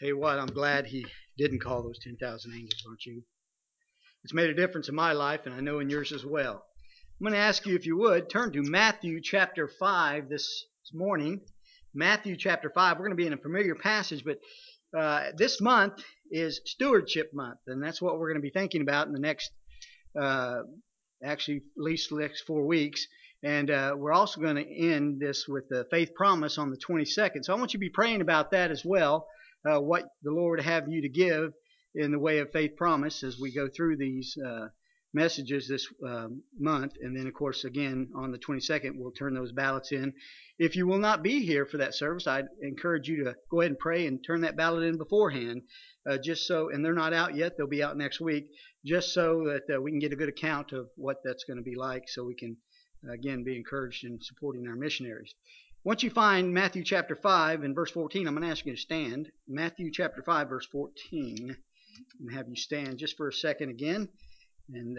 Tell you what, I'm glad he didn't call those 10,000 angels, aren't you? It's made a difference in my life, and I know in yours as well. I'm going to ask you, if you would, turn to Matthew chapter 5 this morning. Matthew chapter 5. We're going to be in a familiar passage, but this month is Stewardship Month, and that's what we're going to be thinking about in the next, actually, at least the next 4 weeks. And we're also going to end this with the faith promise on the 22nd. So I want you to be praying about that as well, what the Lord have you to give in the way of faith promise as we go through these messages this month. And then, of course, again, on the 22nd, we'll turn those ballots in. If you will not be here for that service, I'd encourage you to go ahead and pray and turn that ballot in beforehand, just so, and they're not out yet, they'll be out next week, just so that we can get a good account of what that's going to be like, so we can, again, be encouraged in supporting our missionaries. Once you find Matthew chapter 5 and verse 14, I'm going to ask you to stand. Matthew chapter 5, verse 14. And have you stand just for a second again. And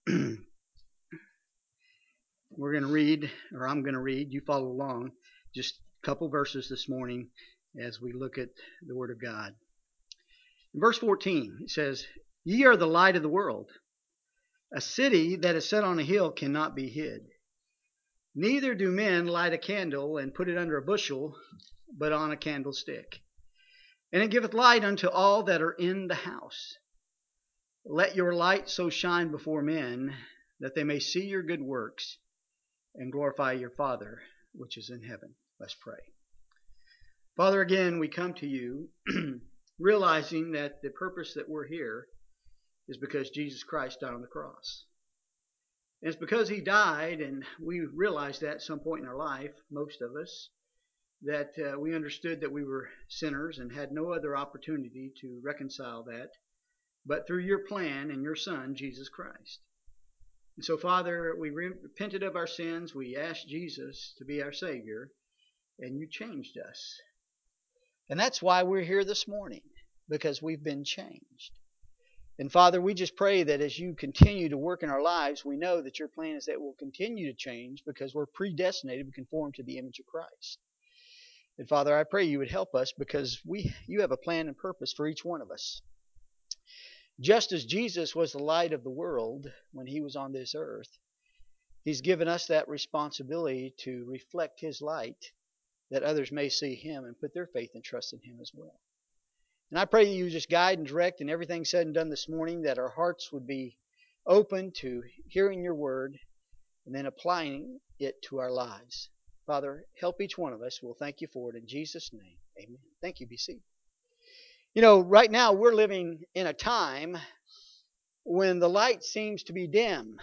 we're going to read, or I'm going to read, you follow along, just a couple verses this morning as we look at the Word of God. In verse 14, it says, "Ye are the light of the world. A city that is set on a hill cannot be hid. Neither do men light a candle and put it under a bushel, but on a candlestick. And it giveth light unto all that are in the house. Let your light so shine before men, that they may see your good works, and glorify your Father which is in heaven." Let's pray. Father, again, we come to you realizing that the purpose that we're here is because Jesus Christ died on the cross. And it's because he died, and we realized that at some point in our life, most of us, that we understood that we were sinners and had no other opportunity to reconcile that but through your plan and your Son, Jesus Christ. And so, Father, we repented of our sins. We asked Jesus to be our Savior, and you changed us. And that's why we're here this morning, because we've been changed. And Father, we just pray that as you continue to work in our lives, we know that your plan is that we'll continue to change because we're predestinated to conform to the image of Christ. And Father, I pray you would help us because you have a plan and purpose for each one of us. Just as Jesus was the light of the world when he was on this earth, he's given us that responsibility to reflect his light, that others may see him and put their faith and trust in him as well. And I pray you just guide and direct in everything said and done this morning, that our hearts would be open to hearing your word and then applying it to our lives. Father, help each one of us. We'll thank you for it in Jesus' name. Amen. Thank you. Be seated. You know, right now we're living in a time when the light seems to be dim.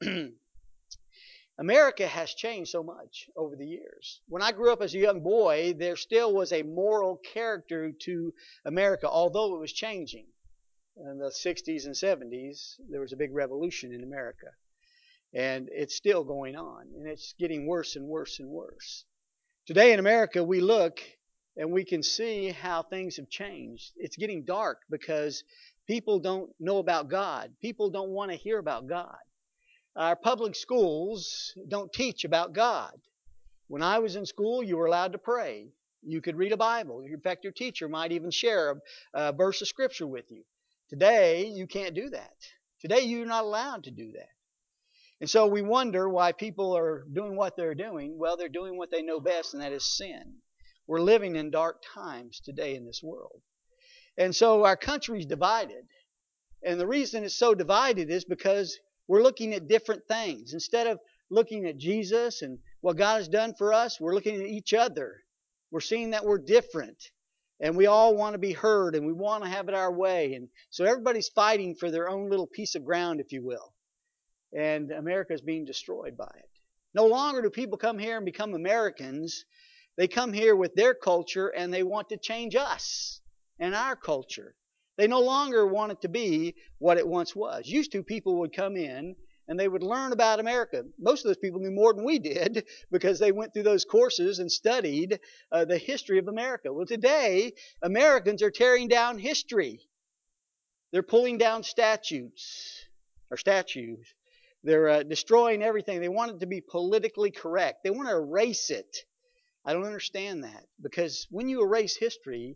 America has changed so much over the years. When I grew up as a young boy, there still was a moral character to America, although it was changing. In the 60s and 70s, there was a big revolution in America. And it's still going on, and it's getting worse and worse and worse. Today in America, we look and we can see how things have changed. It's getting dark because people don't know about God. People don't want to hear about God. Our public schools don't teach about God. When I was in school, you were allowed to pray. You could read a Bible. In fact, your teacher might even share a verse of Scripture with you. Today, you can't do that. Today, you're not allowed to do that. And so we wonder why people are doing what they're doing. Well, they're doing what they know best, and that is sin. We're living in dark times today in this world. And so our country's divided. And the reason it's so divided is because we're looking at different things. Instead of looking at Jesus and what God has done for us, we're looking at each other. We're seeing that we're different. And we all want to be heard, and we want to have it our way. And so everybody's fighting for their own little piece of ground, if you will. And America is being destroyed by it. No longer do people come here and become Americans. They come here with their culture, and they want to change us and our culture. They no longer want it to be what it once was. Used to, people would come in and they would learn about America. Most of those people knew more than we did because they went through those courses and studied the history of America. Well, today, Americans are tearing down history. They're pulling down statues. They're destroying everything. They want it to be politically correct. They want to erase it. I don't understand that, because when you erase history,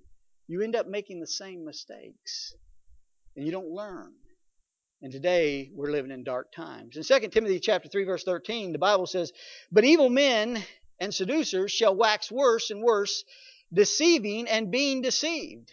you end up making the same mistakes and you don't learn. And today we're living in dark times. In 2 Timothy chapter 3, verse 13, the Bible says, "But evil men and seducers shall wax worse and worse, deceiving and being deceived."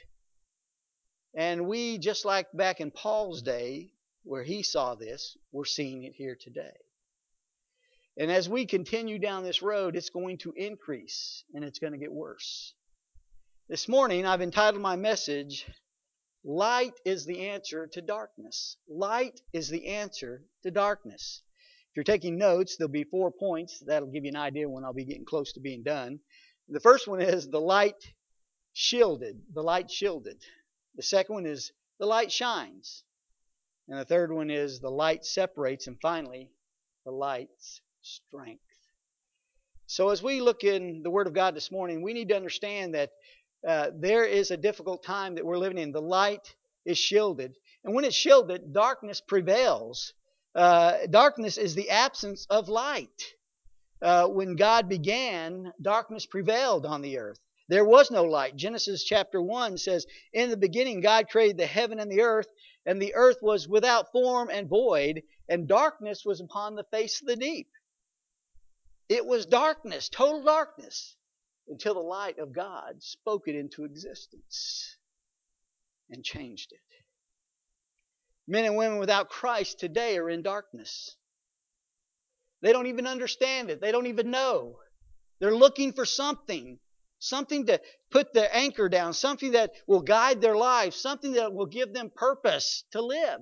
And we, just like back in Paul's day, where he saw this, we're seeing it here today. And as we continue down this road, it's going to increase and it's going to get worse. This morning, I've entitled my message, "Light is the answer to darkness." Light is the answer to darkness. If you're taking notes, there'll be 4 points. That'll give you an idea when I'll be getting close to being done. The first one is the light shielded. The light shielded. The second one is the light shines. And the third one is the light separates. And finally, the light's strength. So as we look in the Word of God this morning, we need to understand that there is a difficult time that we're living in. The light is shielded. And when it's shielded, darkness prevails. Darkness is the absence of light. When God began, darkness prevailed on the earth. There was no light. Genesis chapter 1 says, "In the beginning God created the heaven and the earth was without form and void, and darkness was upon the face of the deep." It was darkness, total darkness, until the light of God spoke it into existence and changed it. Men and women without Christ today are in darkness. They don't even understand it. They don't even know. They're looking for something to put their anchor down, something that will guide their lives, something that will give them purpose to live.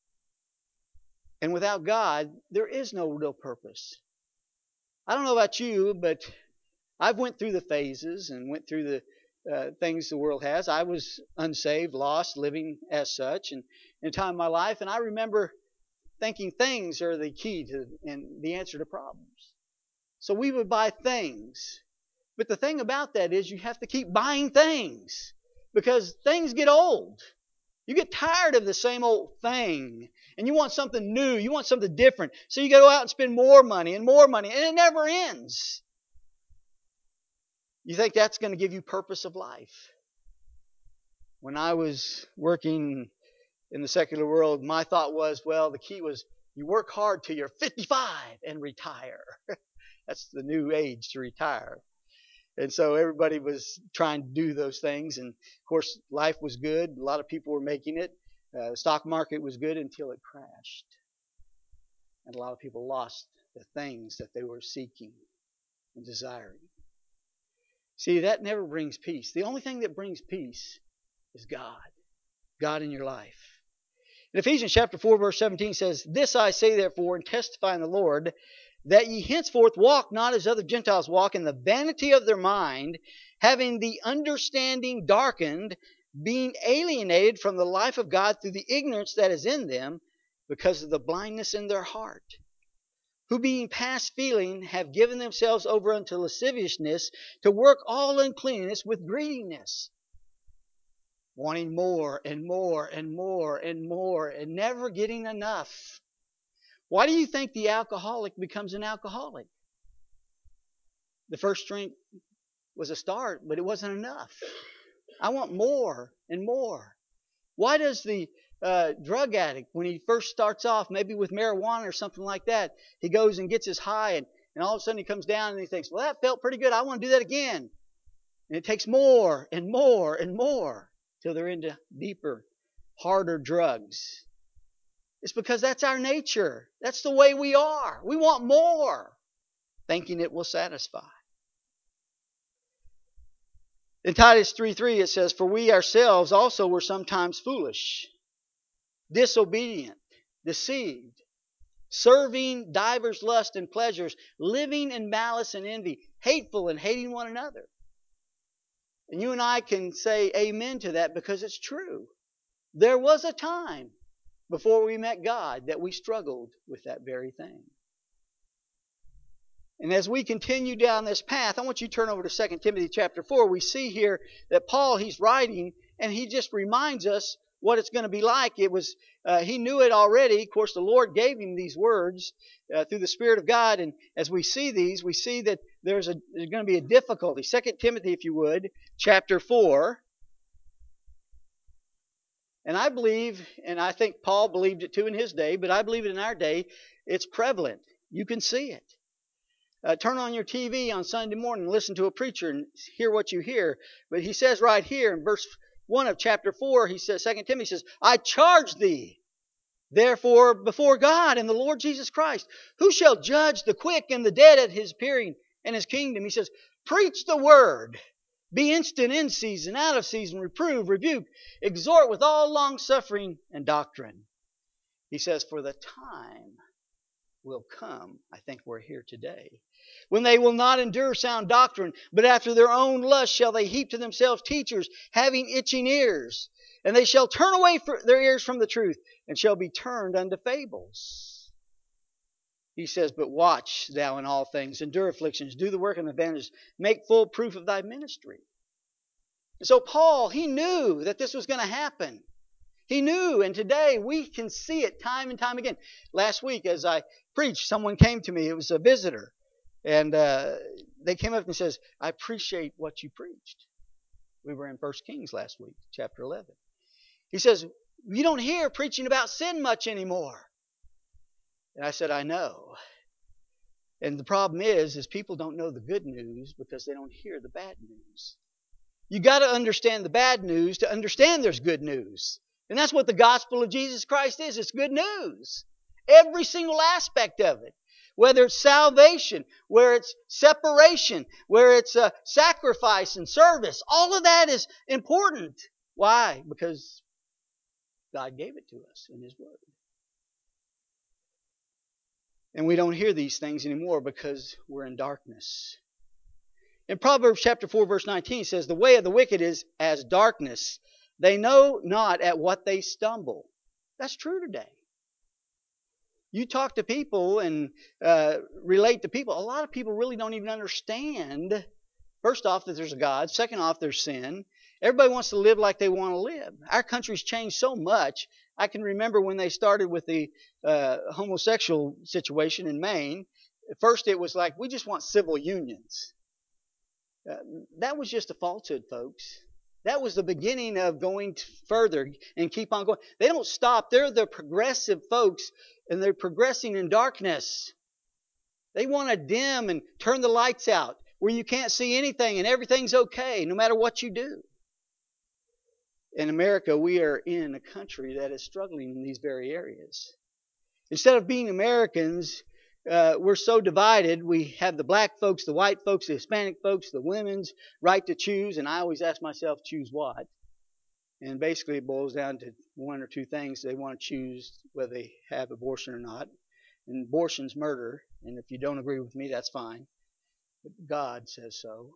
And without God, there is no real purpose. I don't know about you, but I've went through the phases and went through the things the world has. I was unsaved, lost, living as such, and in a time of my life, and I remember thinking things are the key to and the answer to problems. So we would buy things. But the thing about that is you have to keep buying things because things get old. You get tired of the same old thing and you want something new. You want something different. So you go out and spend more money and it never ends. You think that's going to give you purpose of life. When I was working in the secular world, my thought was, well, the key was you work hard till you're 55 and retire. That's the new age to retire. And so everybody was trying to do those things. And of course, life was good. A lot of people were making it. The stock market was good until it crashed. And a lot of people lost the things that they were seeking and desiring. See, that never brings peace. The only thing that brings peace is God. God in your life. In Ephesians chapter 4, verse 17 says, "This I say therefore, and testify in the Lord, that ye henceforth walk not as other Gentiles walk, in the vanity of their mind, having the understanding darkened, being alienated from the life of God through the ignorance that is in them, because of the blindness in their heart. Who being past feeling have given themselves over unto lasciviousness, to work all uncleanness with greediness." Wanting more and more and more and more and never getting enough. Why do you think the alcoholic becomes an alcoholic? The first drink was a start, but it wasn't enough. I want more and more. Why does the drug addict, when he first starts off, maybe with marijuana or something like that, he goes and gets his high and all of a sudden he comes down and he thinks, well, that felt pretty good. I want to do that again. And it takes more and more and more till they're into deeper, harder drugs. It's because that's our nature. That's the way we are. We want more, thinking it will satisfy. In Titus 3:3 it says, "For we ourselves also were sometimes foolish, disobedient, deceived, serving divers lusts and pleasures, living in malice and envy, hateful and hating one another." And you and I can say amen to that because it's true. There was a time before we met God that we struggled with that very thing. And as we continue down this path, I want you to turn over to 2 Timothy chapter 4. We see here that Paul, he's writing, and he just reminds us what it's going to be like. He knew it already. Of course, the Lord gave him these words through the Spirit of God. And as we see these, we see that there's going to be a difficulty. 2 Timothy, if you would, chapter 4. And I believe, and I think Paul believed it too in his day, but I believe it in our day, it's prevalent. You can see it. Turn on your TV on Sunday morning, listen to a preacher and hear what you hear. But he says right here in verse 1 of chapter 4, he says, 2 Timothy says, I charge thee, therefore, before God and the Lord Jesus Christ, who shall judge the quick and the dead at his appearing and his kingdom. He says, preach the word. Be instant in season, out of season, reprove, rebuke, exhort with all long suffering and doctrine. He says, for the time will come, I think we're here today, when they will not endure sound doctrine, but after their own lust shall they heap to themselves teachers having itching ears. And they shall turn away their ears from the truth, and shall be turned unto fables. He says, but watch thou in all things, endure afflictions, do the work of evangelist, make full proof of thy ministry. And so Paul, he knew that this was going to happen. He knew, and today we can see it time and time again. Last week as I preached, someone came to me, it was a visitor, and they came up and says, I appreciate what you preached. We were in 1 Kings last week, chapter 11. He says, you don't hear preaching about sin much anymore. And I said, I know. And the problem is people don't know the good news because they don't hear the bad news. You got to understand the bad news to understand there's good news. And that's what the gospel of Jesus Christ is. It's good news. Every single aspect of it. Whether it's salvation, where it's separation, where it's sacrifice and service. All of that is important. Why? Because God gave it to us in His Word. And we don't hear these things anymore because we're in darkness. In Proverbs chapter 4, verse 19, it says, the way of the wicked is as darkness. They know not at what they stumble. That's true today. You talk to people and relate to people. A lot of people really don't even understand, first off, that there's a God. Second off, there's sin. Everybody wants to live like they want to live. Our country's changed so much. I can remember when they started with the homosexual situation in Maine. At first it was like, we just want civil unions. That was just a falsehood, folks. That was the beginning of going further and keep on going. They don't stop. They're the progressive folks, and they're progressing in darkness. They want to dim and turn the lights out where you can't see anything and everything's okay no matter what you do. In America, we are in a country that is struggling in these very areas. Instead of being Americans, we're so divided. We have the black folks, the white folks, the Hispanic folks, the women's right to choose. And I always ask myself, choose what? And basically it boils down to one or two things. They want to choose whether they have abortion or not. And abortion's murder. And if you don't agree with me, that's fine. But God says so.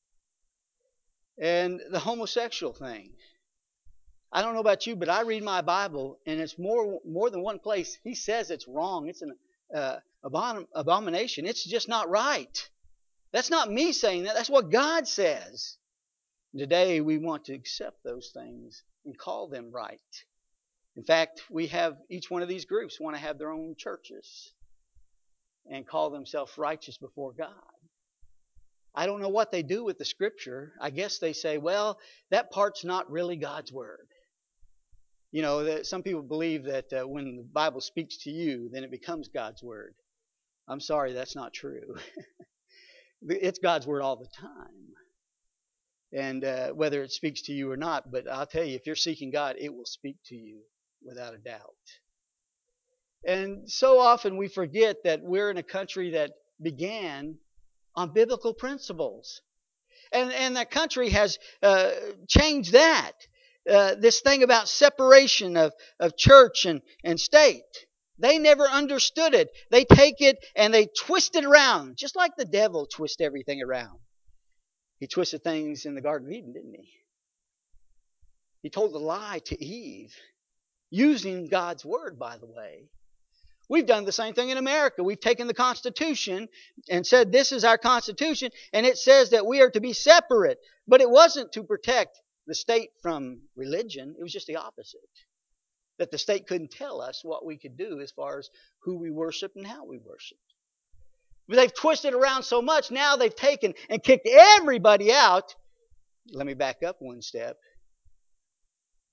And the homosexual thing. I don't know about you, but I read my Bible, and it's more than one place. He says it's wrong. It's an abomination. It's just not right. That's not me saying that. That's what God says. Today we want to accept those things and call them right. In fact, we have each one of these groups want to have their own churches and call themselves righteous before God. I don't know what they do with the Scripture. I guess they say, well, that part's not really God's Word. You know, some people believe that when the Bible speaks to you, then it becomes God's Word. I'm sorry, that's not true. It's God's Word all the time. And whether it speaks to you or not, but I'll tell you, if you're seeking God, it will speak to you without a doubt. And so often we forget that we're in a country that began on biblical principles. And that country has changed that. This thing about separation of church and state. They never understood it. They take it and they twist it around, just like the devil twists everything around. He twisted things in the Garden of Eden, didn't he? He told a lie to Eve, using God's Word, by the way. We've done the same thing in America. We've taken the Constitution and said this is our Constitution, and it says that we are to be separate. But it wasn't to protect the state from religion. It was just the opposite. That the state couldn't tell us what we could do as far as who we worship and how we worship. But they've twisted around so much, now they've taken and kicked everybody out. Let me back up one step.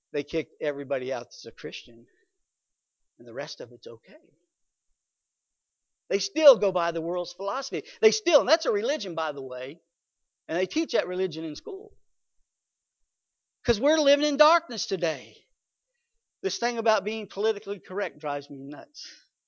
they kicked everybody out that's a Christian, and the rest of it's okay. They still go by the world's philosophy. And that's a religion, by the way, and they teach that religion in school. Because we're living in darkness today. This thing about being politically correct drives me nuts.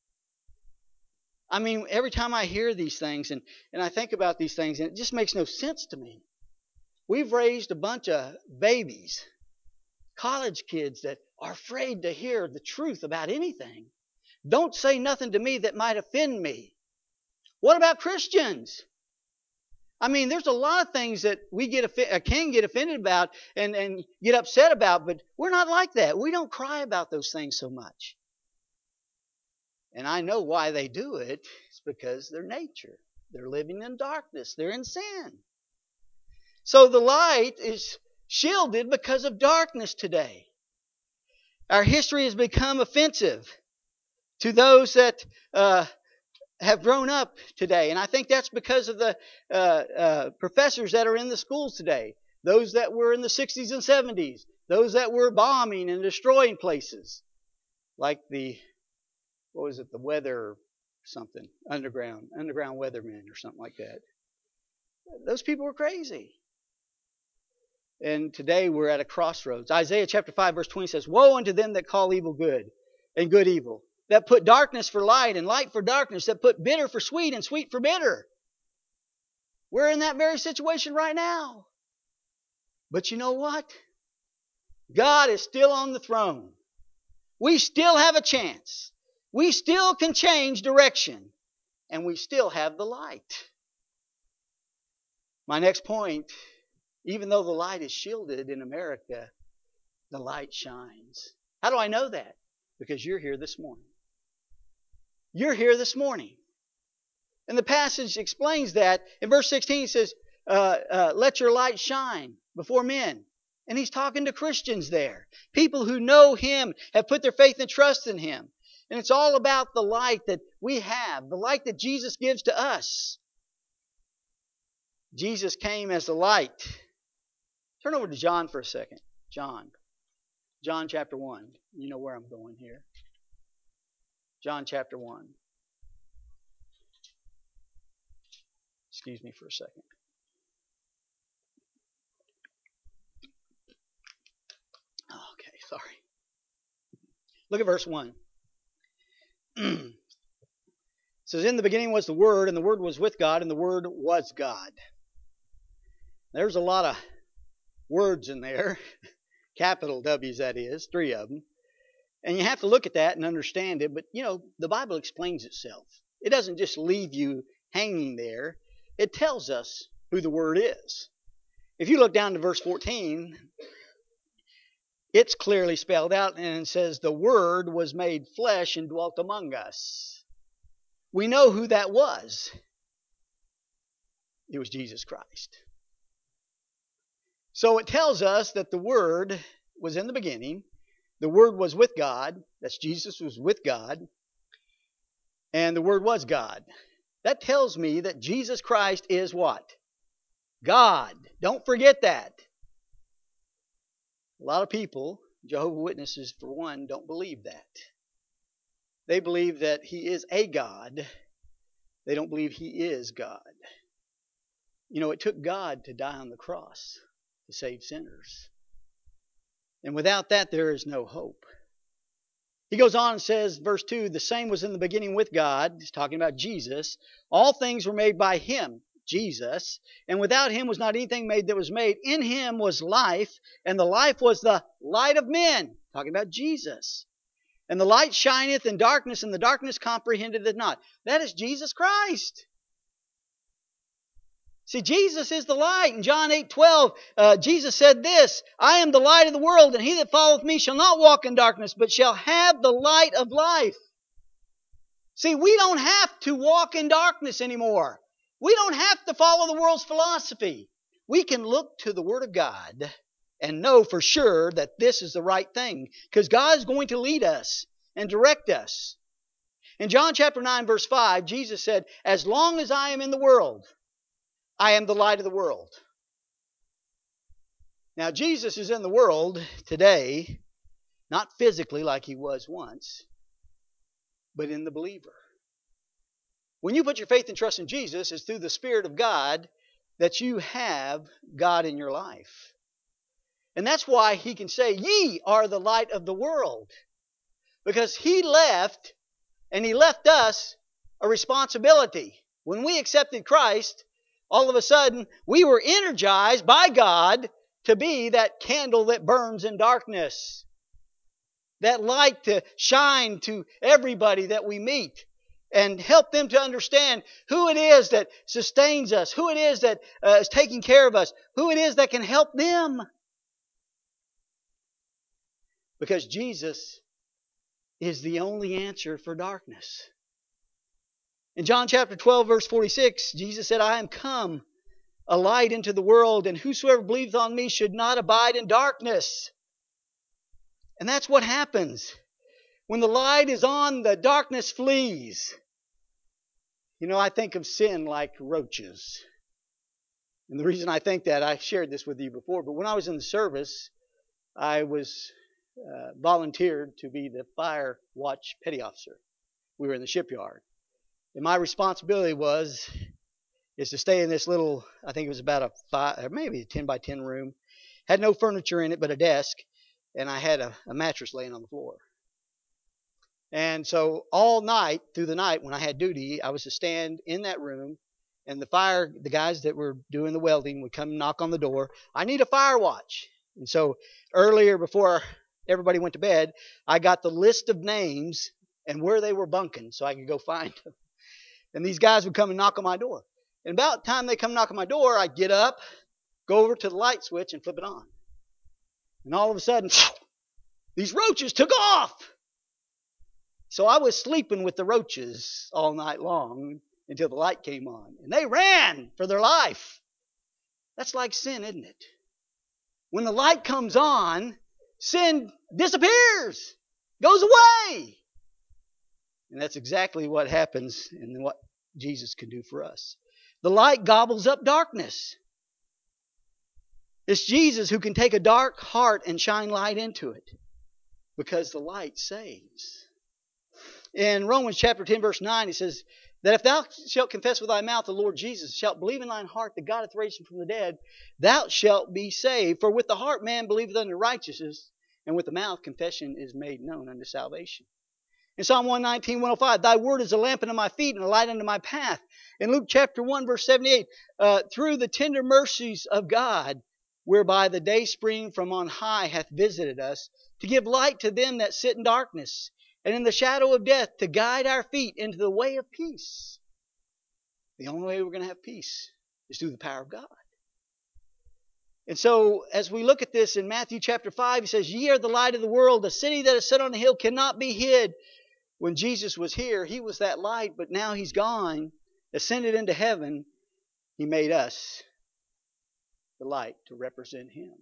I mean, every time I hear these things and I think about these things, and it just makes no sense to me. We've raised a bunch of babies, college kids that are afraid to hear the truth about anything. Don't say nothing to me that might offend me. What about Christians? I mean, there's a lot of things that we can get offended about and get upset about, but we're not like that. We don't cry about those things so much. And I know why they do it. It's because their nature. They're living in darkness. They're in sin. So the light is shielded because of darkness today. Our history has become offensive to those that have grown up today. And I think that's because of the professors that are in the schools today. Those that were in the 60s and 70s. Those that were bombing and destroying places. Like the weather something, underground weathermen or something like that. Those people were crazy. And today we're at a crossroads. Isaiah chapter 5 verse 20 says, "Woe unto them that call evil good and good evil, that put darkness for light and light for darkness, that put bitter for sweet and sweet for bitter." We're in that very situation right now. But you know what? God is still on the throne. We still have a chance. We still can change direction. And we still have the light. My next point, even though the light is shielded in America, the light shines. How do I know that? Because you're here this morning. You're here this morning. And the passage explains that. In verse 16 it says, let your light shine before men. And he's talking to Christians there. People who know Him, have put their faith and trust in Him. And it's all about the light that we have, the light that Jesus gives to us. Jesus came as the light. Turn over to John for a second. John chapter 1. You know where I'm going here. John chapter 1. Excuse me for a second. Okay, sorry. Look at verse 1. It says, "In the beginning was the Word, and the Word was with God, and the Word was God." There's a lot of words in there. Capital W's, that is. 3 of them. And you have to look at that and understand it. But, the Bible explains itself. It doesn't just leave you hanging there. It tells us who the Word is. If you look down to verse 14, it's clearly spelled out and it says, "The Word was made flesh and dwelt among us." We know who that was. It was Jesus Christ. So it tells us that the Word was in the beginning. The Word was with God. That's Jesus was with God. And the Word was God. That tells me that Jesus Christ is what? God. Don't forget that. A lot of people, Jehovah's Witnesses for one, don't believe that. They believe that He is a God. They don't believe He is God. It took God to die on the cross to save sinners. And without that, there is no hope. He goes on and says, verse 2, "The same was in the beginning with God." He's talking about Jesus. "All things were made by Him," Jesus, "and without Him was not anything made that was made. In Him was life, and the life was the light of men." Talking about Jesus. "And the light shineth in darkness, and the darkness comprehended it not." That is Jesus Christ. See, Jesus is the light. In John 8:12, Jesus said this, "I am the light of the world, and he that followeth me shall not walk in darkness, but shall have the light of life." See, we don't have to walk in darkness anymore. We don't have to follow the world's philosophy. We can look to the Word of God and know for sure that this is the right thing, because God is going to lead us and direct us. In John chapter 9, verse 5, Jesus said, "As long as I am in the world, I am the light of the world." Now, Jesus is in the world today, Not physically like he was once, but in the believer. When you put your faith and trust in Jesus, it's through the Spirit of God that you have God in your life. And that's why he can say, ye are the light of the world. Because he left, and he left us a responsibility. When we accepted Christ, all of a sudden, we were energized by God to be that candle that burns in darkness. That light to shine to everybody that we meet. And help them to understand who it is that sustains us, who it is that is taking care of us, who it is that can help them. Because Jesus is the only answer for darkness. In John chapter 12, verse 46, Jesus said, I am come a light into the world, and whosoever believes on me should not abide in darkness. And that's what happens. When the light is on, the darkness flees. You know, I think of sin like roaches. And the reason I think that, I shared this with you before, but when I was in the service, I was volunteered to be the fire watch petty officer. We were in the shipyard. And my responsibility is to stay in this little, I think it was about a 5, or maybe a 10 by 10 room. Had no furniture in it but a desk, and I had a mattress laying on the floor. And so all night, through the night when I had duty, I was to stand in that room, and the guys that were doing the welding would come knock on the door. I need a fire watch. And so earlier, before everybody went to bed, I got the list of names and where they were bunking so I could go find them. And these guys would come and knock on my door. And about the time they come knock on my door, I'd get up, go over to the light switch and flip it on. And all of a sudden, these roaches took off. So I was sleeping with the roaches all night long until the light came on. And they ran for their life. That's like sin, isn't it? When the light comes on, sin disappears, goes away. And that's exactly what happens and what Jesus can do for us. The light gobbles up darkness. It's Jesus who can take a dark heart and shine light into it, because the light saves. In Romans chapter 10, verse 9, he says, that if thou shalt confess with thy mouth the Lord Jesus, shalt believe in thine heart that God hath raised him from the dead, thou shalt be saved. For with the heart man believeth unto righteousness, and with the mouth confession is made known unto salvation. In Psalm 119, 105, thy word is a lamp unto my feet and a light unto my path. In Luke chapter 1, verse 78, through the tender mercies of God, whereby the day spring from on high hath visited us, to give light to them that sit in darkness, and in the shadow of death, to guide our feet into the way of peace. The only way we're going to have peace is through the power of God. And so, as we look at this in Matthew chapter 5, he says, ye are the light of the world. A city that is set on a hill cannot be hid. When Jesus was here, he was that light, but now he's gone, ascended into heaven. He made us the light to represent him.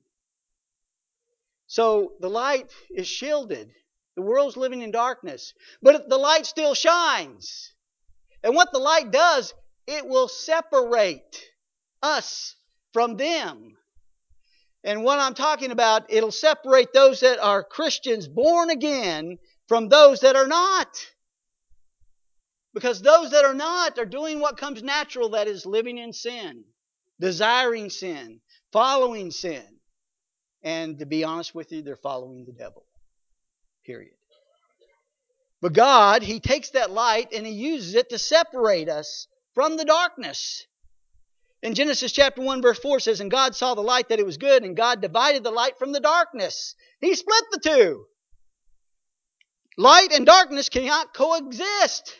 So the light is shielded. The world's living in darkness, but the light still shines. And what the light does, it will separate us from them. And what I'm talking about, it'll separate those that are Christians, born again, from those that are not. Because those that are not are doing what comes natural, that is living in sin, desiring sin, following sin. And to be honest with you, they're following the devil. Period. But God, he takes that light and he uses it to separate us from the darkness. In Genesis chapter 1 verse 4 says, and God saw the light that it was good, and God divided the light from the darkness. He split the two. Light and darkness cannot coexist.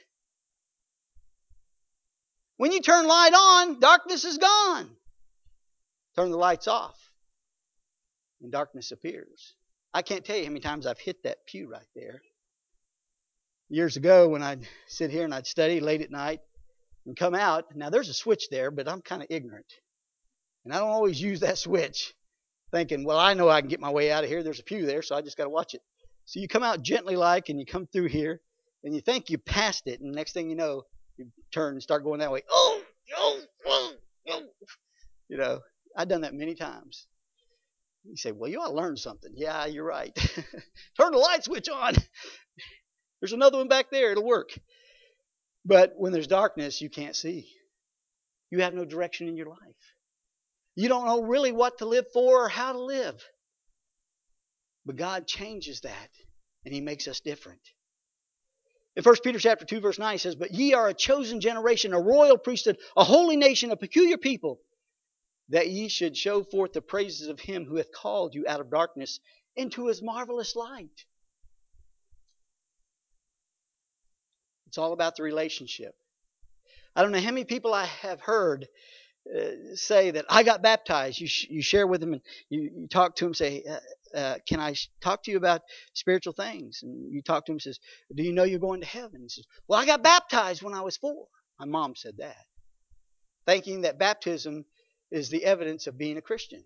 When you turn light on, darkness is gone. Turn the lights off, and darkness appears. I can't tell you how many times I've hit that pew right there. Years ago when I'd sit here and I'd study late at night and come out. Now there's a switch there, but I'm kind of ignorant. And I don't always use that switch thinking, well, I know I can get my way out of here. There's a pew there, so I just got to watch it. So you come out gently like, and you come through here, and you think you passed it, and the next thing you know, you turn and start going that way. You know, I've done that many times. You say, well, you ought to learn something. Yeah, you're right. Turn the light switch on. There's another one back there. It'll work. But when there's darkness, you can't see. You have no direction in your life. You don't know really what to live for or how to live. But God changes that, and He makes us different. In 1 Peter chapter 2, verse 9, He says, but ye are a chosen generation, a royal priesthood, a holy nation, a peculiar people, that ye should show forth the praises of Him who hath called you out of darkness into His marvelous light. It's all about the relationship. I don't know how many people I have heard say that I got baptized. You share with them and you talk to them, say, can I talk to you about spiritual things? And you talk to him, says, do you know you're going to heaven? He says, well, I got baptized when I was 4. My mom said that, thinking that baptism is the evidence of being a Christian.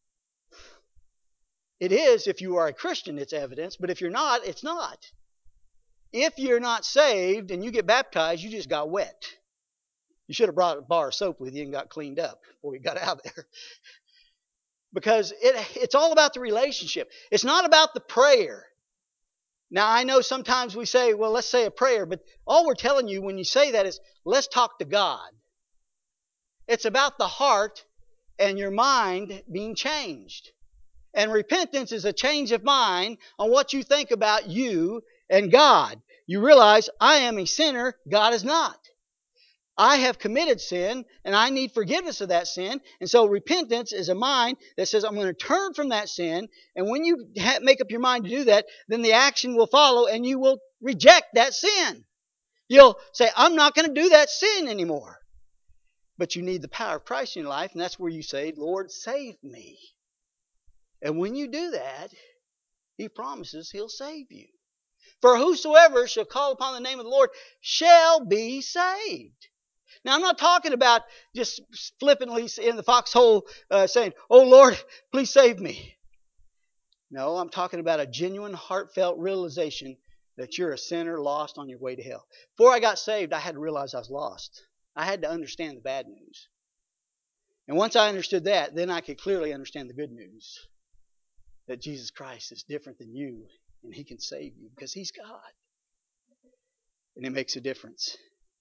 It is if you are a Christian, it's evidence, but if you're not, it's not. If you're not saved and you get baptized, you just got wet. You should have brought a bar of soap with you and got cleaned up before you got out there. Because it's all about the relationship. It's not about the prayer. Now, I know sometimes we say, well, let's say a prayer, but all we're telling you when you say that is, let's talk to God. It's about the heart and your mind being changed. And repentance is a change of mind on what you think about you and God. You realize, I am a sinner, God is not. I have committed sin, and I need forgiveness of that sin. And so repentance is a mind that says, I'm going to turn from that sin. And when you make up your mind to do that, then the action will follow, and you will reject that sin. You'll say, I'm not going to do that sin anymore. But you need the power of Christ in your life, and that's where you say, Lord, save me. And when you do that, He promises He'll save you. For whosoever shall call upon the name of the Lord shall be saved. Now, I'm not talking about just flippantly in the foxhole saying, oh, Lord, please save me. No, I'm talking about a genuine, heartfelt realization that you're a sinner lost on your way to hell. Before I got saved, I had to realize I was lost. I had to understand the bad news. And once I understood that, then I could clearly understand the good news. That Jesus Christ is different than you, and He can save you because He's God. And it makes a difference.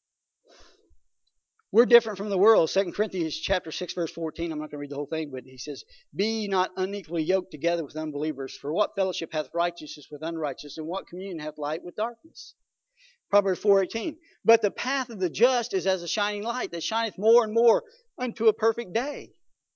We're different from the world. 2 Corinthians chapter 6, verse 14. I'm not going to read the whole thing, but he says, be ye not unequally yoked together with unbelievers. For what fellowship hath righteousness with unrighteousness, and what communion hath light with darkness? Proverbs 4:18. But the path of the just is as a shining light that shineth more and more unto a perfect day.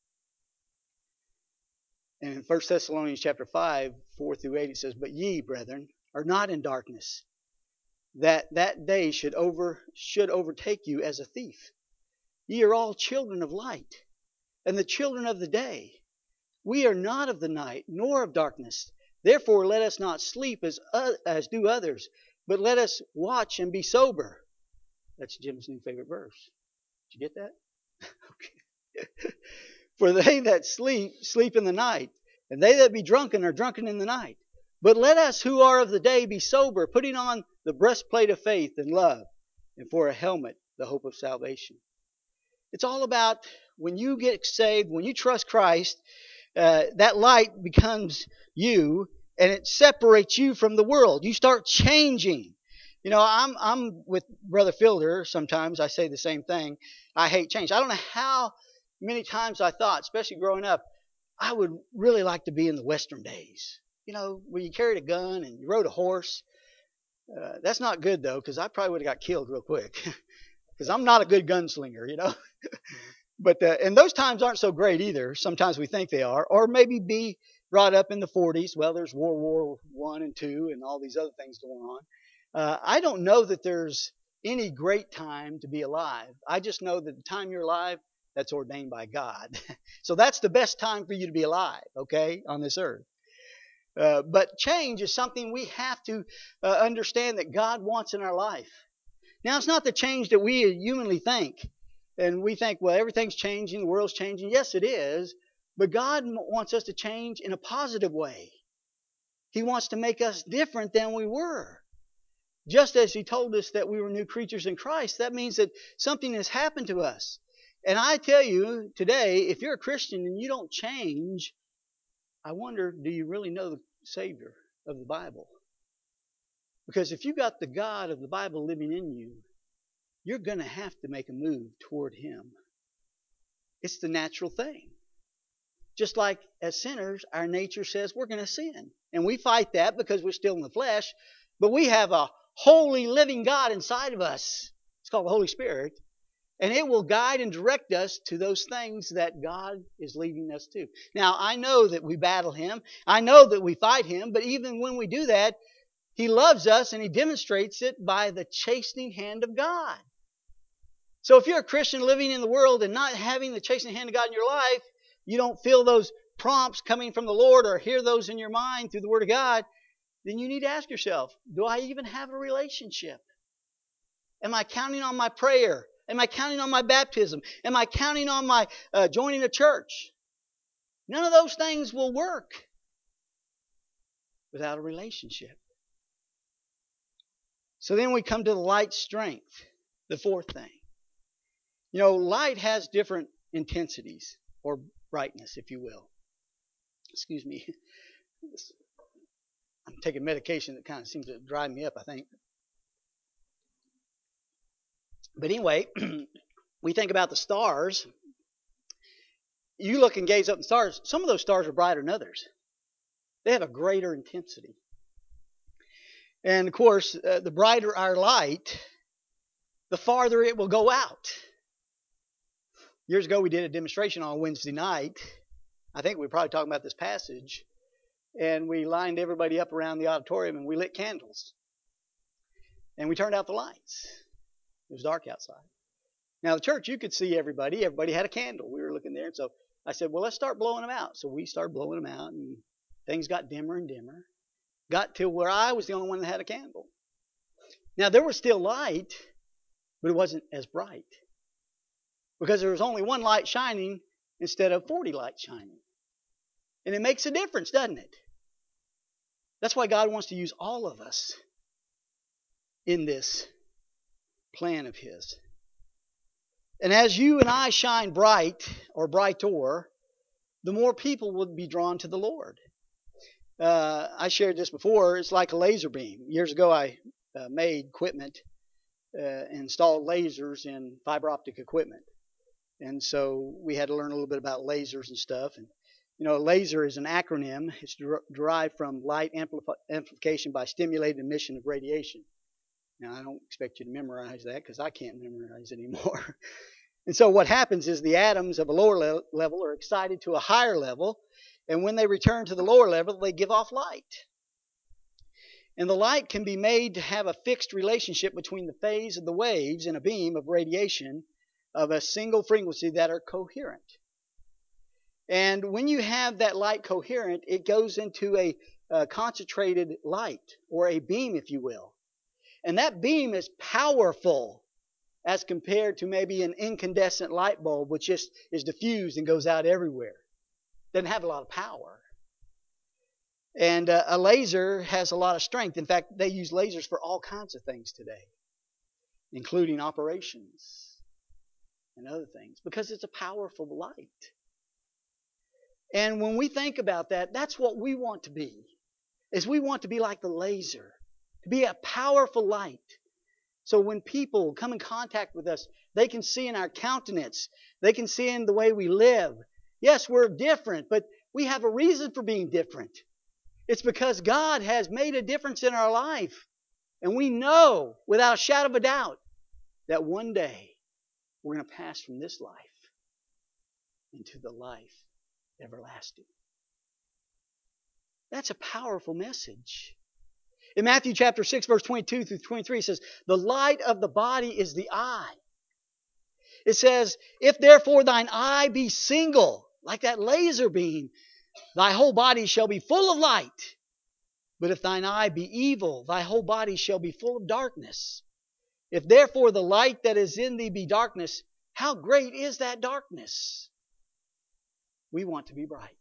And in 1 Thessalonians chapter 5, 4 through 8, it says, but ye, brethren, are not in darkness, that day should overtake you as a thief. Ye are all children of light, and the children of the day. We are not of the night, nor of darkness. Therefore let us not sleep as do others, but let us watch and be sober. That's Jim's new favorite verse. Did you get that? Okay. For they that sleep, sleep in the night, and they that be drunken are drunken in the night. But let us who are of the day be sober, putting on the breastplate of faith and love, and for a helmet the hope of salvation. It's all about when you get saved, when you trust Christ, that light becomes you, and it separates you from the world. You start changing. You know, I'm with Brother Fielder. Sometimes I say the same thing. I hate change. I don't know how many times I thought, especially growing up, I would really like to be in the Western days. You know, where you carried a gun and you rode a horse. That's not good, though, because I probably would have got killed real quick. Because I'm not a good gunslinger, you know. But and those times aren't so great either. Sometimes we think they are. Or maybe be brought up in the 40s. Well, there's World War I and II and all these other things going on. I don't know that there's any great time to be alive. I just know that the time you're alive, that's ordained by God. So that's the best time for you to be alive, okay, on this earth. But change is something we have to understand that God wants in our life. Now, it's not the change that we humanly think. And we think, well, everything's changing, the world's changing. Yes, it is. But God wants us to change in a positive way. He wants to make us different than we were. Just as He told us that we were new creatures in Christ, that means that something has happened to us. And I tell you today, if you're a Christian and you don't change, I wonder, do you really know the Savior of the Bible? Because if you got the God of the Bible living in you, you're going to have to make a move toward Him. It's the natural thing. Just like as sinners, our nature says we're going to sin. And we fight that because we're still in the flesh. But we have a holy living God inside of us. It's called the Holy Spirit. And it will guide and direct us to those things that God is leading us to. Now, I know that we battle Him. I know that we fight Him. But even when we do that, He loves us and He demonstrates it by the chastening hand of God. So if you're a Christian living in the world and not having the chastening hand of God in your life, you don't feel those prompts coming from the Lord or hear those in your mind through the Word of God, then you need to ask yourself, do I even have a relationship? Am I counting on my prayer? Am I counting on my baptism? Am I counting on my joining a church? None of those things will work without a relationship. So then we come to the light strength, the fourth thing. You know, light has different intensities or brightness, if you will. Excuse me. I'm taking medication that kind of seems to drive me up, I think. But anyway, we think about the stars. You look and gaze up at the stars. Some of those stars are brighter than others. They have a greater intensity. And of course, the brighter our light, the farther it will go out. Years ago, we did a demonstration on Wednesday night. I think we were probably talking about this passage. And we lined everybody up around the auditorium and we lit candles. And we turned out the lights. It was dark outside. Now, the church, you could see everybody. Everybody had a candle. We were looking there. And so I said, well, let's start blowing them out. So we started blowing them out, and things got dimmer and dimmer. Got to where I was the only one that had a candle. Now, there was still light, but it wasn't as bright. Because there was only one light shining instead of 40 lights shining. And it makes a difference, doesn't it? That's why God wants to use all of us in this plan of His. And as you and I shine bright or brighter, the more people will be drawn to the Lord. I shared this before. It's like a laser beam. Years ago, I made equipment, installed lasers in fiber optic equipment. And so we had to learn a little bit about lasers and stuff. And, you know, laser is an acronym. It's derived from light amplification by stimulated emission of radiation. Now, I don't expect you to memorize that because I can't memorize it anymore. And so what happens is the atoms of a lower level are excited to a higher level. And when they return to the lower level, they give off light. And the light can be made to have a fixed relationship between the phase of the waves in a beam of radiation of a single frequency that are coherent. And when you have that light coherent, it goes into a concentrated light, or a beam, if you will. And that beam is powerful as compared to maybe an incandescent light bulb, which just is diffused and goes out everywhere. Doesn't have a lot of power. And a laser has a lot of strength. In fact, they use lasers for all kinds of things today, including operations and other things, because it's a powerful light. And when we think about that, that's what we want to be, is we want to be like the laser, to be a powerful light. So when people come in contact with us, they can see in our countenance, they can see in the way we live. Yes, we're different, but we have a reason for being different. It's because God has made a difference in our life. And we know, without a shadow of a doubt, that one day we're going to pass from this life into the life everlasting. That's a powerful message. In Matthew chapter 6, verse 22 through 23, it says, the light of the body is the eye. It says, if therefore thine eye be single, like that laser beam, thy whole body shall be full of light. But if thine eye be evil, thy whole body shall be full of darkness. If therefore the light that is in thee be darkness, how great is that darkness? We want to be bright.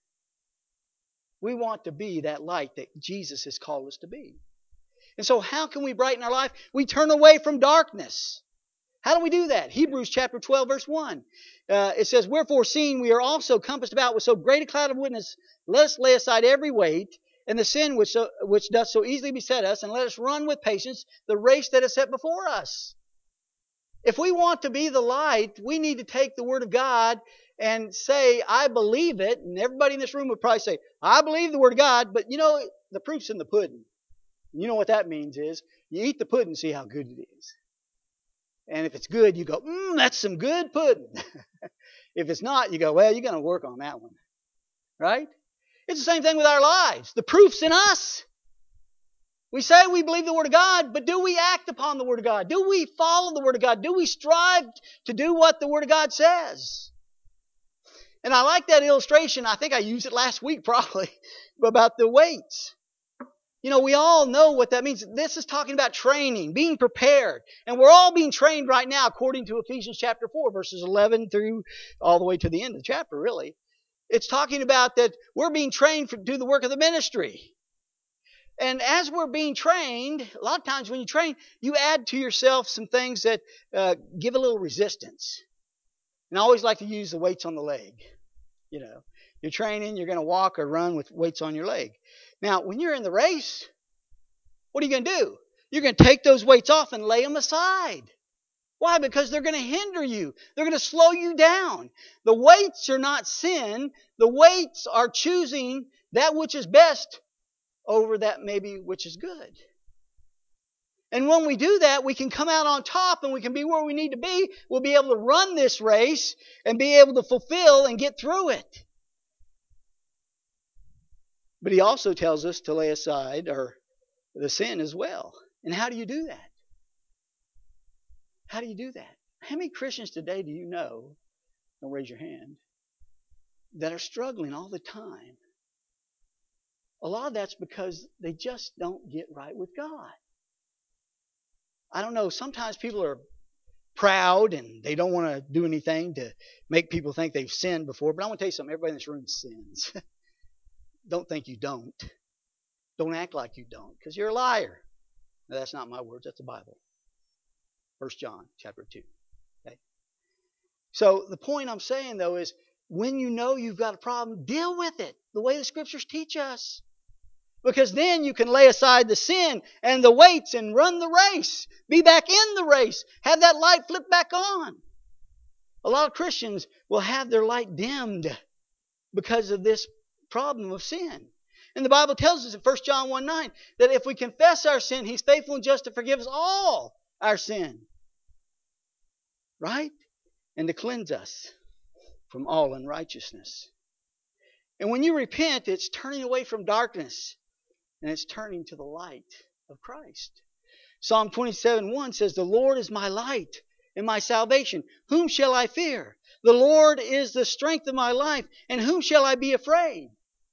We want to be that light that Jesus has called us to be. And so how can we brighten our life? We turn away from darkness. How do we do that? Hebrews chapter 12, verse 1. It says, "Wherefore, seeing we are also compassed about with so great a cloud of witness, let us lay aside every weight and the sin which doth so easily beset us, and let us run with patience the race that is set before us." If we want to be the light, we need to take the Word of God and say, "I believe it." And everybody in this room would probably say, "I believe the Word of God," but the proof's in the pudding. You know what that means is you eat the pudding and see how good it is. And if it's good, you go, that's some good pudding. If it's not, you go, well, you're going to work on that one. Right? It's the same thing with our lives. The proof's in us. We say we believe the Word of God, but do we act upon the Word of God? Do we follow the Word of God? Do we strive to do what the Word of God says? And I like that illustration. I think I used it last week probably about the weights. We all know what that means. This is talking about training, being prepared. And we're all being trained right now according to Ephesians chapter 4, verses 11 through all the way to the end of the chapter, really. It's talking about that we're being trained to do the work of the ministry. And as we're being trained, a lot of times when you train, you add to yourself some things that give a little resistance. And I always like to use the weights on the leg. You're training, you're going to walk or run with weights on your leg. Now, when you're in the race, what are you going to do? You're going to take those weights off and lay them aside. Why? Because they're going to hinder you. They're going to slow you down. The weights are not sin. The weights are choosing that which is best over that maybe which is good. And when we do that, we can come out on top and we can be where we need to be. We'll be able to run this race and be able to fulfill and get through it. But he also tells us to lay aside the sin as well. And how do you do that? How do you do that? How many Christians today do you know, don't raise your hand, that are struggling all the time? A lot of that's because they just don't get right with God. I don't know, sometimes people are proud and they don't want to do anything to make people think they've sinned before. But I want to tell you something, everybody in this room sins. Don't think you don't. Don't act like you don't, because you're a liar. Now, that's not my words, that's the Bible. 1 John chapter 2. Okay? So the point I'm saying, though, is when you know you've got a problem, deal with it the way the Scriptures teach us. Because then you can lay aside the sin and the weights and run the race. Be back in the race. Have that light flip back on. A lot of Christians will have their light dimmed because of this problem of sin. And the Bible tells us in 1 John 1:9 that if we confess our sin, He's faithful and just to forgive us all our sin. Right? And to cleanse us from all unrighteousness. And when you repent, it's turning away from darkness and it's turning to the light of Christ. Psalm 27:1 says, "The Lord is my light and my salvation. Whom shall I fear? The Lord is the strength of my life, and whom shall I be afraid?"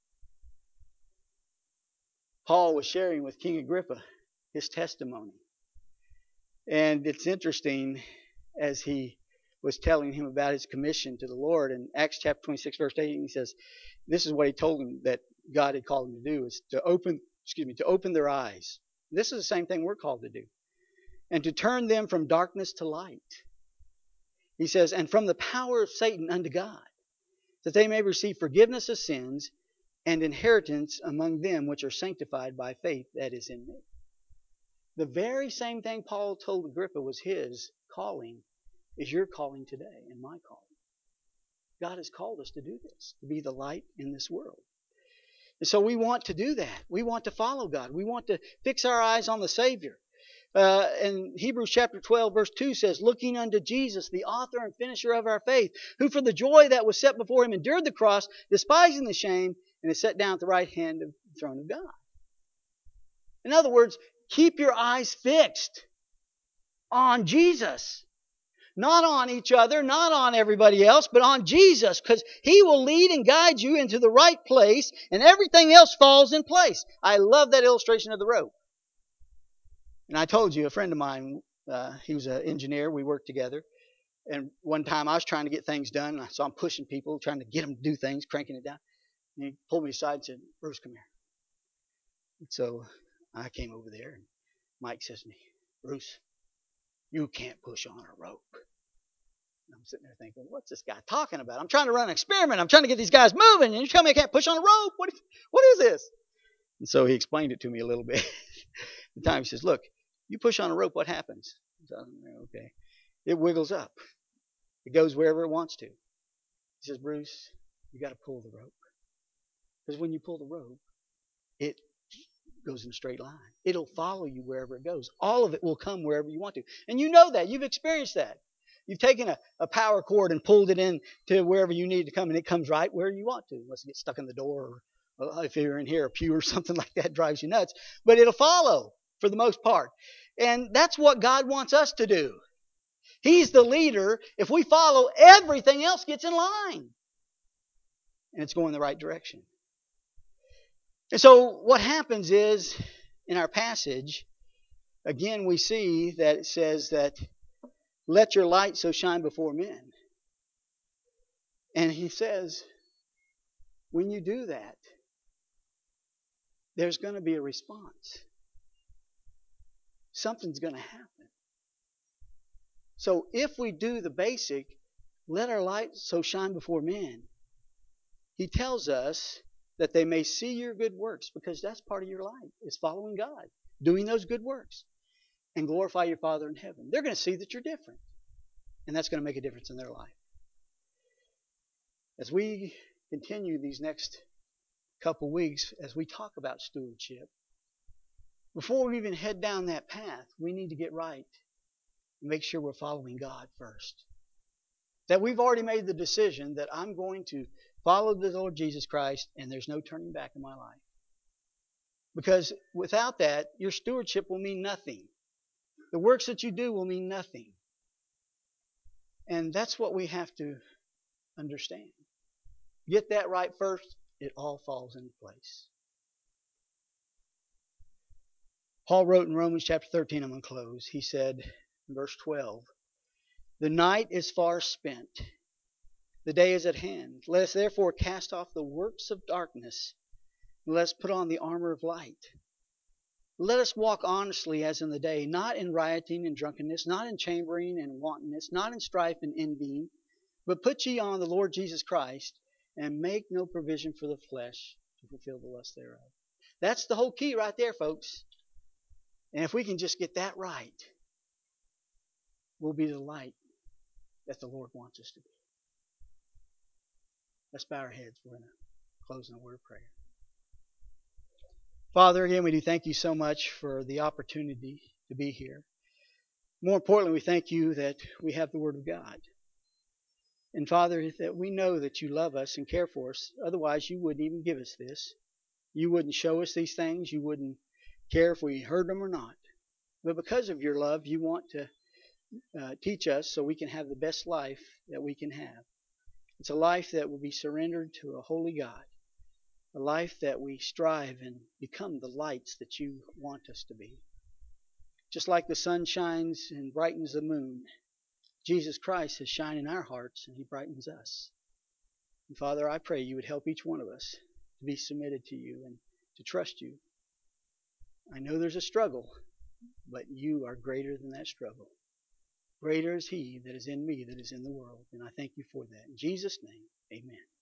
Paul was sharing with King Agrippa his testimony. And it's interesting as he was telling him about his commission to the Lord in Acts chapter 26, verse 8, he says, this is what he told him that God had called him to do, is to open their eyes. This is the same thing we're called to do. And to turn them from darkness to light. He says, and from the power of Satan unto God, that they may receive forgiveness of sins and inheritance among them which are sanctified by faith that is in me. The very same thing Paul told Agrippa was his calling is your calling today and my calling. God has called us to do this, to be the light in this world. And so we want to do that. We want to follow God. We want to fix our eyes on the Savior. And Hebrews chapter 12, verse 2 says, looking unto Jesus, the author and finisher of our faith, who for the joy that was set before him endured the cross, despising the shame, and is set down at the right hand of the throne of God. In other words, keep your eyes fixed on Jesus. Not on each other, not on everybody else, but on Jesus, because He will lead and guide you into the right place, and everything else falls in place. I love that illustration of the rope. And I told you, a friend of mine, he was an engineer, we worked together, and one time I was trying to get things done, and I saw him pushing people, trying to get them to do things, cranking it down. And he pulled me aside and said, Bruce, come here. And so I came over there, and Mike says to me, Bruce, You can't push on a rope. And I'm sitting there thinking, what's this guy talking about? I'm trying to run an experiment. I'm trying to get these guys moving, and you tell me I can't push on a rope? What is this? And so he explained it to me a little bit. The time he says, look, you push on a rope, what happens? So, okay. It wiggles up. It goes wherever it wants to. He says, Bruce, you got to pull the rope. Because when you pull the rope, it goes in a straight line. It'll follow you wherever it goes. All of it will come wherever you want to. And you know that. You've experienced that. You've taken a power cord and pulled it in to wherever you need to come, and it comes right where you want to, unless it gets stuck in the door, or if you're in here, a pew or something like that drives you nuts. But it'll follow for the most part. And that's what God wants us to do. He's the leader. If we follow, everything else gets in line. And it's going the right direction. And so what happens is, in our passage, again we see that it says that, let your light so shine before men. And he says, when you do that, there's going to be a response. Something's going to happen. So if we do the basic, let our light so shine before men, he tells us that they may see your good works, because that's part of your life. It's following God, doing those good works, and glorify your Father in heaven. They're going to see that you're different, and that's going to make a difference in their life. As we continue these next couple weeks, as we talk about stewardship, before we even head down that path, we need to get right and make sure we're following God first. That we've already made the decision that I'm going to follow the Lord Jesus Christ, and there's no turning back in my life. Because without that, your stewardship will mean nothing. The works that you do will mean nothing. And that's what we have to understand. Get that right first, it all falls into place. Paul wrote in Romans chapter 13, I'm going to close. He said in verse 12, the night is far spent. The day is at hand. Let us therefore cast off the works of darkness, and let us put on the armor of light. Let us walk honestly as in the day, not in rioting and drunkenness, not in chambering and wantonness, not in strife and envying, but put ye on the Lord Jesus Christ, and make no provision for the flesh to fulfill the lust thereof. That's the whole key right there, folks. And if we can just get that right, we'll be the light that the Lord wants us to be. Let's bow our heads. We're going to close in a word of prayer. Father, again, we do thank you so much for the opportunity to be here. More importantly, we thank you that we have the Word of God. And Father, that we know that you love us and care for us. Otherwise, you wouldn't even give us this. You wouldn't show us these things. You wouldn't care if we heard them or not. But because of your love, you want to teach us so we can have the best life that we can have. It's a life that will be surrendered to a holy God. A life that we strive and become the lights that you want us to be. Just like the sun shines and brightens the moon, Jesus Christ has shined in our hearts and he brightens us. And Father, I pray you would help each one of us to be submitted to you and to trust you. I know there's a struggle, but you are greater than that struggle. Greater is he that is in me that is in the world. And I thank you for that. In Jesus' name, amen.